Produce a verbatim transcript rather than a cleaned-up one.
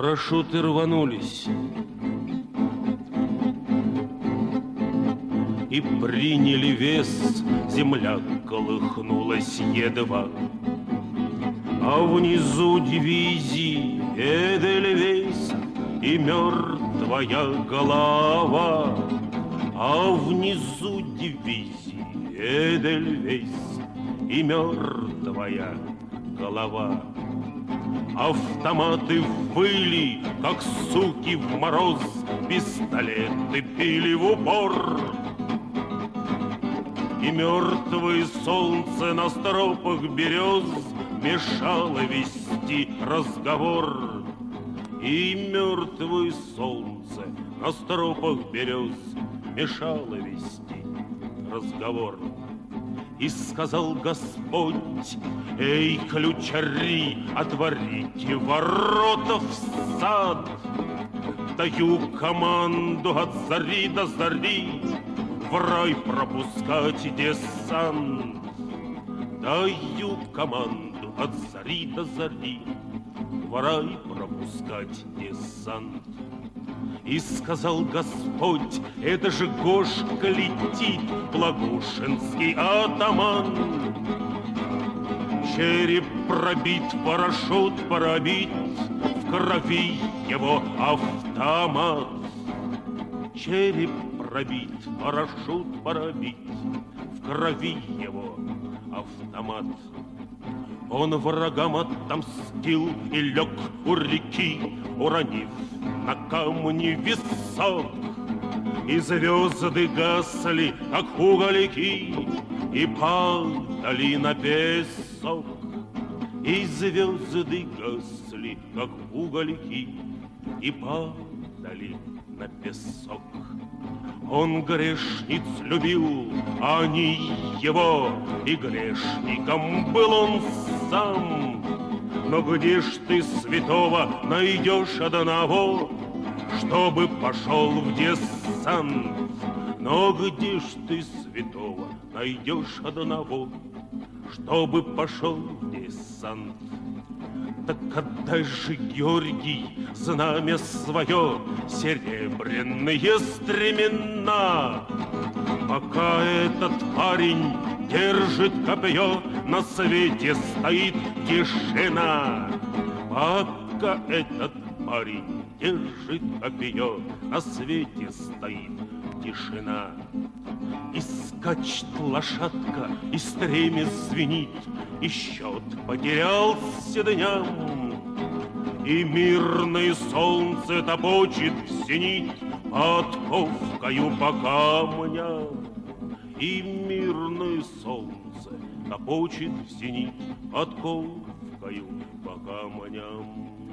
Парашюты рванулись и приняли вес. Земля колыхнулась едва, а внизу дивизии Эдельвейс и мертвая голова. А внизу дивизии Эдельвейс и мертвая голова. Автоматы выли, как суки в мороз, пистолеты били в упор. И мертвое солнце на стропах берез мешало вести разговор. И мертвое солнце на стропах берез мешало вести разговор. И сказал Господь: эй, ключари, отворите ворота в сад. Даю команду от зари до зари в рай пропускать десант. Даю команду от зари до зари в рай пропускать десант. И сказал Господь: это же Гошка летит, Благушинский атаман. Череп пробит, парашют пробит, в крови его автомат. Череп пробит, парашют пробит, в крови его автомат. Он врагам отомстил и лег у реки, уронив на камни висок. И звезды гасли, как угольки, и падали на песок. И звезды гасли, как угольки, и падали на песок. Он грешниц любил, а не его, и грешником был он сам. Но где ж ты святого найдешь одного, чтобы пошел в десант? Но где ж ты святого найдешь одного, чтобы пошел в десант? Так отдай же, Георгий, знамя свое, серебряные стремена. Пока этот парень держит копье, на свете стоит тишина. Пока этот парень держит копье, на свете стоит тишина. И скачет лошадка, и стремя звенит, и счет потерялся дням. И мирное солнце топочет в зенит подковкою по камням. И мирное солнце топочет в зенит подковкою по камням.